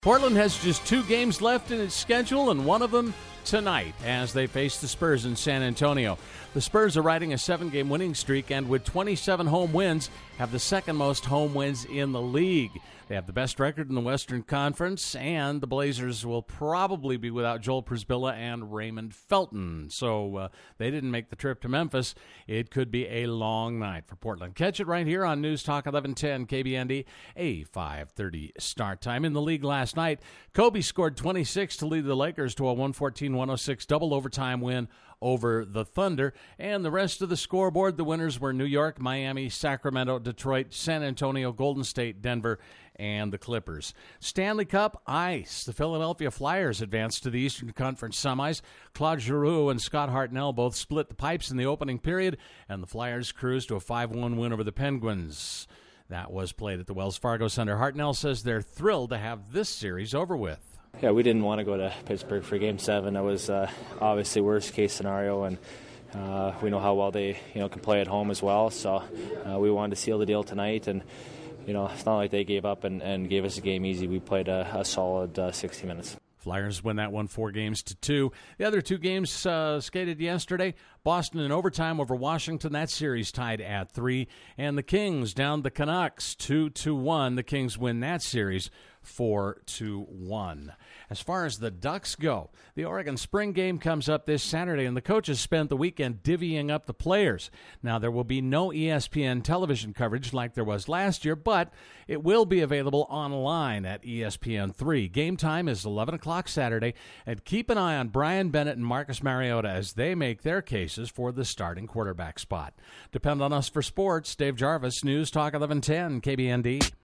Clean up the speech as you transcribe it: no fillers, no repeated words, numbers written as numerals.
Portland has just 2 games left in its schedule, and one of them tonight as they face the Spurs in San Antonio. The Spurs are riding a 7-game winning streak and with 27 home wins have the second most home wins in the league. They have the best record in the Western Conference, and the Blazers will probably be without Joel Przybilla and Raymond Felton. So they didn't make the trip to Memphis. It could be a long night for Portland. Catch it right here on News Talk 1110 KBND, a 5:30 start time. In the league last night, Kobe scored 26 to lead the Lakers to a 114-106 double overtime win over the Thunder. And the rest of the scoreboard, the winners were New York, Miami, Sacramento, Detroit, San Antonio, Golden State, Denver, and the Clippers. Stanley Cup ice. The Philadelphia Flyers advanced to the Eastern Conference semis. Claude Giroux and Scott Hartnell both split the pipes in the opening period, and the Flyers cruised to a 5-1 win over the Penguins. That was played at the Wells Fargo Center. Hartnell says they're thrilled to have this series over with. Yeah, we didn't want to go to Pittsburgh for Game 7. That was obviously worst-case scenario, and we know how well they can play at home as well. So we wanted to seal the deal tonight, and it's not like they gave up and gave us a game easy. We played a solid 60 minutes. Flyers win that one 4-2. The other 2 games skated yesterday. Boston in overtime over Washington. That series tied at 3. And the Kings down the Canucks 2-1. The Kings win that series 4-1. As far as the Ducks go, the Oregon Spring Game comes up this Saturday, and the coaches spent the weekend divvying up the players. Now, there will be no ESPN television coverage like there was last year, but it will be available online at ESPN3. Game time is 11 o'clock Saturday, and keep an eye on Brian Bennett and Marcus Mariota as they make their cases for the starting quarterback spot. Depend on us for sports. Dave Jarvis, News Talk 1110, KBND.